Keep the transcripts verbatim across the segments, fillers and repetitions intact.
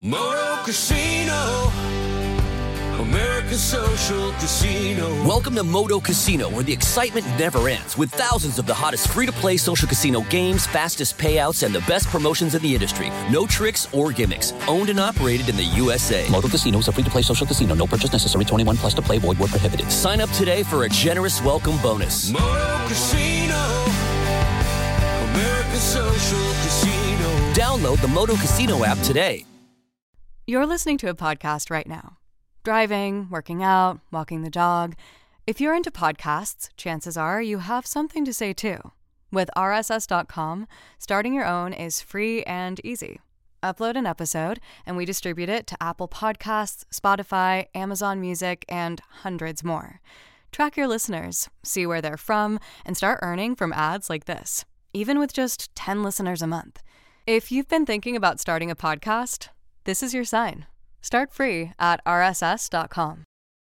Moto Casino, America's social casino. Welcome to Moto Casino, where the excitement never ends, with thousands of the hottest free-to-play social casino games, fastest payouts, and the best promotions in the industry. No tricks or gimmicks. Owned and operated in the U S A. Moto Casino is a free-to-play social casino. No purchase necessary. twenty-one plus to play. Void where prohibited. Sign up today for a generous welcome bonus. Moto Casino, America's social casino. Download the Moto Casino app today. You're listening to a podcast right now. Driving, working out, walking the dog. If you're into podcasts, chances are you have something to say too. With R S S dot com, starting your own is free and easy. Upload an episode, and we distribute it to Apple Podcasts, Spotify, Amazon Music, and hundreds more. Track your listeners, see where they're from, and start earning from ads like this, even with just ten listeners a month. If you've been thinking about starting a podcast, this is your sign. Start free at R S S dot com.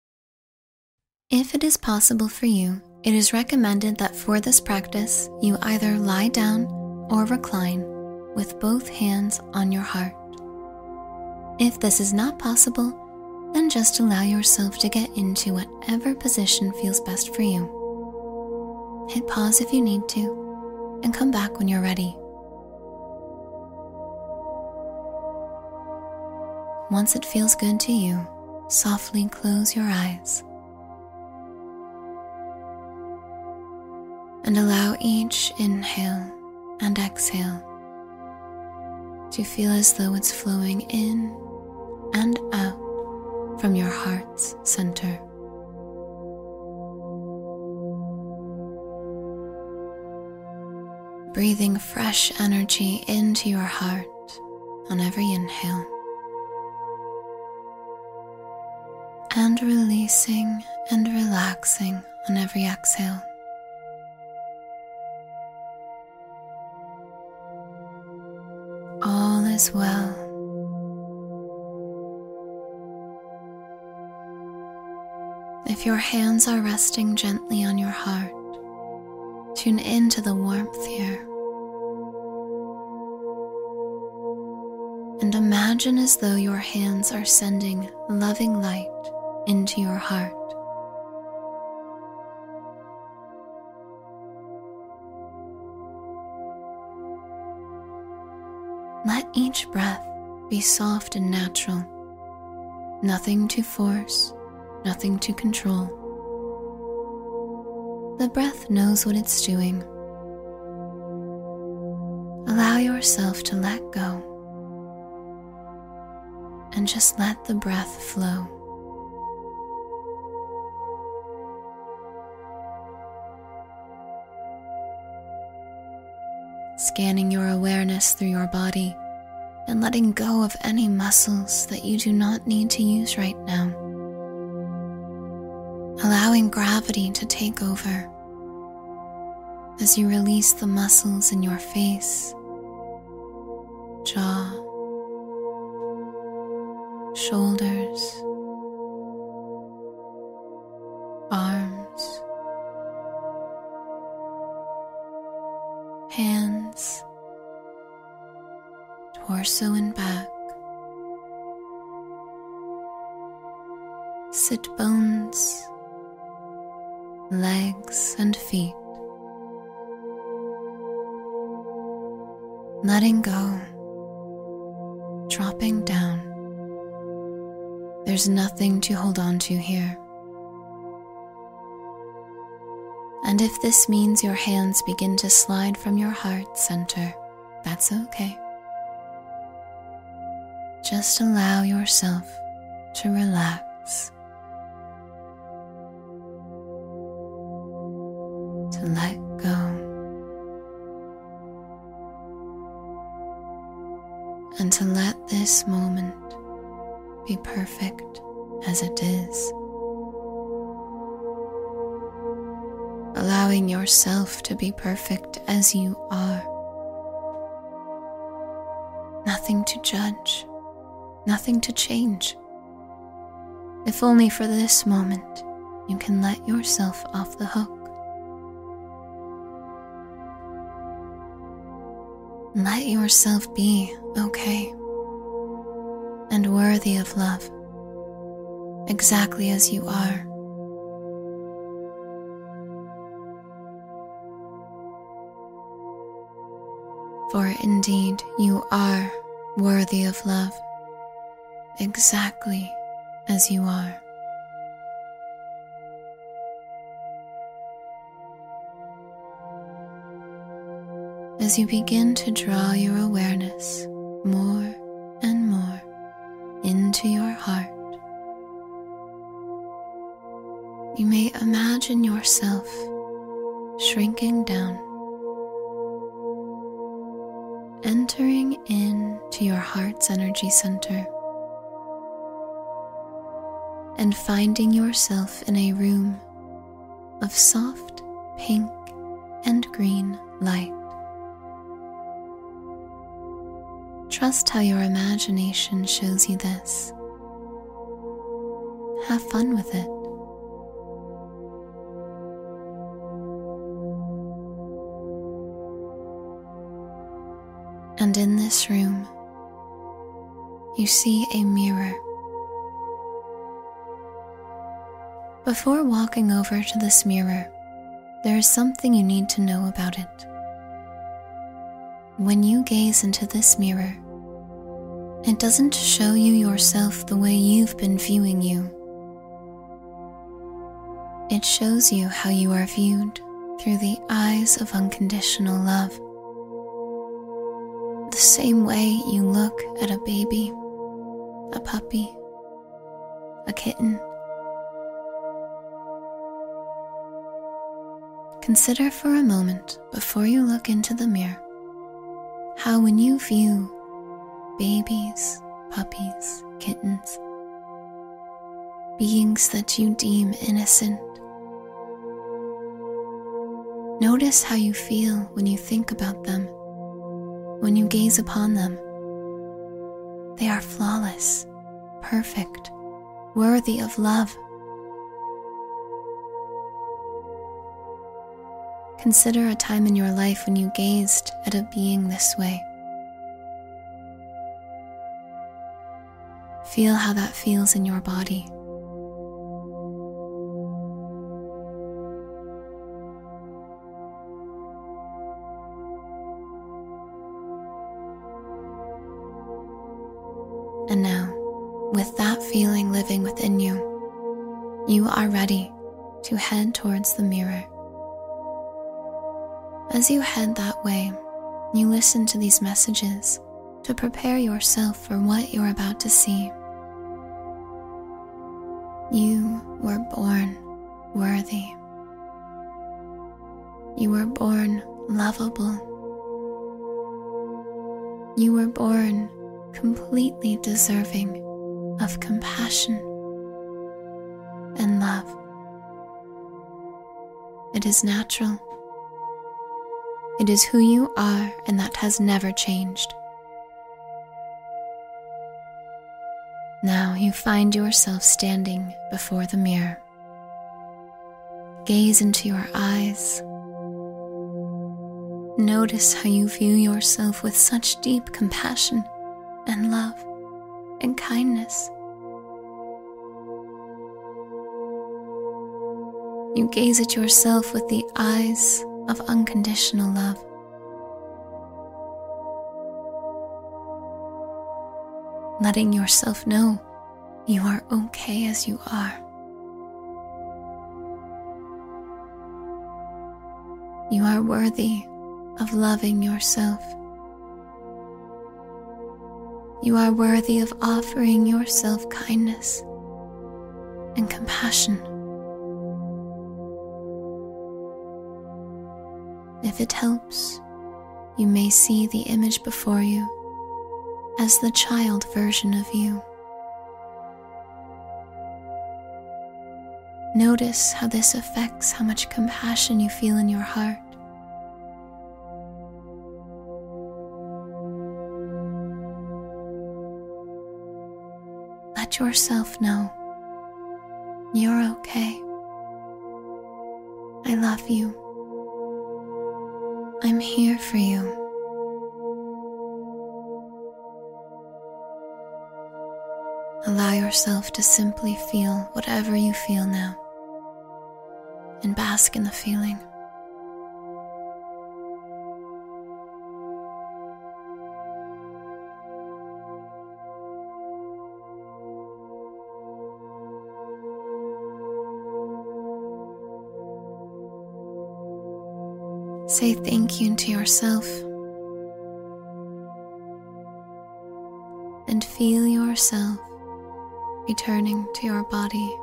If it is possible for you, it is recommended that for this practice, you either lie down or recline with both hands on your heart. If this is not possible, then just allow yourself to get into whatever position feels best for you. Hit pause if you need to, and come back when you're ready. Once it feels good to you, softly close your eyes. And allow each inhale and exhale to feel as though it's flowing in and out from your heart's center. Breathing fresh energy into your heart on every inhale. And releasing and relaxing on every exhale. All is well. If your hands are resting gently on your heart, tune into the warmth here. And imagine as though your hands are sending loving light into your heart. Let each breath be soft and natural. Nothing to force, nothing to control. The breath knows what it's doing. Allow yourself to let go and just let the breath flow. Scanning your awareness through your body and letting go of any muscles that you do not need to use right now. Allowing gravity to take over as you release the muscles in your face, jaw, shoulders, arms, hands, torso and back, sit bones, legs and feet. Letting go, dropping down. There's nothing to hold on to here. And if this means your hands begin to slide from your heart center, that's okay. Just allow yourself to relax, to let go, and to let this moment be perfect as it is. Allowing yourself to be perfect as you are. Nothing to judge, nothing to change. If only for this moment, you can let yourself off the hook. Let yourself be okay. and worthy of love, exactly as you are. For indeed you are worthy of love, exactly as you are. As you begin to draw your awareness more and more into your heart, you may imagine yourself shrinking down, entering into your heart's energy center, and finding yourself in a room of soft pink and green light. Trust how your imagination shows you this. Have fun with it. And in this room, you see a mirror. Before walking over to this mirror, there is something you need to know about it. When you gaze into this mirror, it doesn't show you yourself the way you've been viewing you. It shows you how you are viewed through the eyes of unconditional love. The same way you look at a baby, a puppy, a kitten. Consider for a moment before you look into the mirror how when you view babies, puppies, kittens, beings that you deem innocent, notice how you feel when you think about them, when you gaze upon them. They are flawless, perfect, worthy of love. Consider a time in your life when you gazed at a being this way. Feel how that feels in your body. And now, with that feeling living within you, you are ready to head towards the mirror. As you head that way, you listen to these messages to prepare yourself for what you're about to see. You were born worthy. You were born lovable. You were born completely deserving of compassion and love. It is natural. It is who you are, and that has never changed. Now you find yourself standing before the mirror. Gaze into your eyes. Notice how you view yourself with such deep compassion and love and kindness. You gaze at yourself with the eyes of unconditional love. Letting yourself know you are okay as you are. You are worthy of loving yourself. You are worthy of offering yourself kindness and compassion. If it helps, you may see the image before you as the child version of you. Notice how this affects how much compassion you feel in your heart. Let yourself know you're okay. I love you. I'm here for you. Allow yourself to simply feel whatever you feel now and bask in the feeling. Say thank you to yourself and feel yourself returning to your body.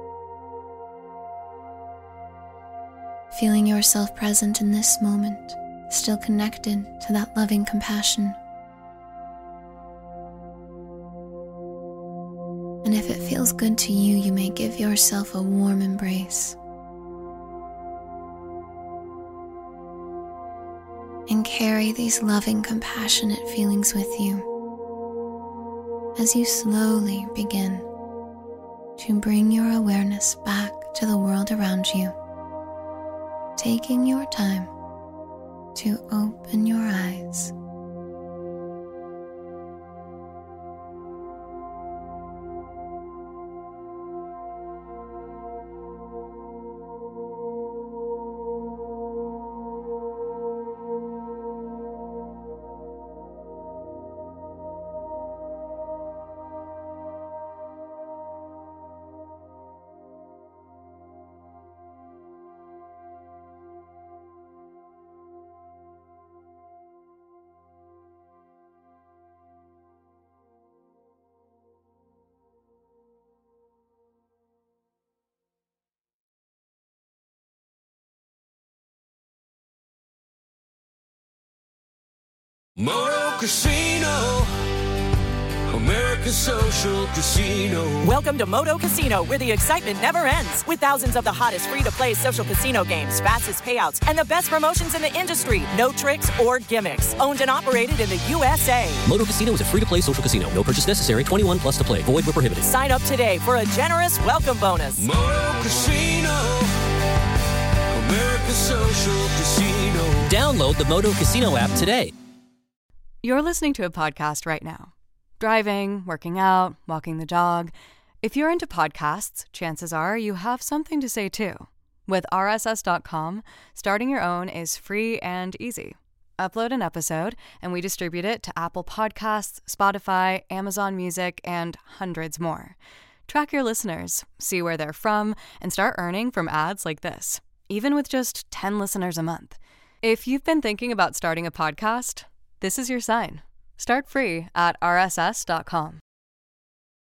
Feeling yourself present in this moment, still connected to that loving compassion. And if it feels good to you, you may give yourself a warm embrace. And carry these loving, compassionate feelings with you as you slowly begin to bring your awareness back to the world around you, taking your time to open your eyes. Moto Casino, America's social casino. Welcome to Moto Casino, where the excitement never ends. With thousands of the hottest free-to-play social casino games, fastest payouts, and the best promotions in the industry. No tricks or gimmicks. Owned and operated in the U S A. Moto Casino is a free-to-play social casino. No purchase necessary. twenty-one plus to play. Void where prohibited. Sign up today for a generous welcome bonus. Moto Casino, America's social casino. Download the Moto Casino app today. You're listening to a podcast right now. Driving, working out, walking the dog. If you're into podcasts, chances are you have something to say too. With R S S dot com, starting your own is free and easy. Upload an episode, and we distribute it to Apple Podcasts, Spotify, Amazon Music, and hundreds more. Track your listeners, see where they're from, and start earning from ads like this, even with just ten listeners a month. If you've been thinking about starting a podcast, this is your sign. Start free at R S S dot com.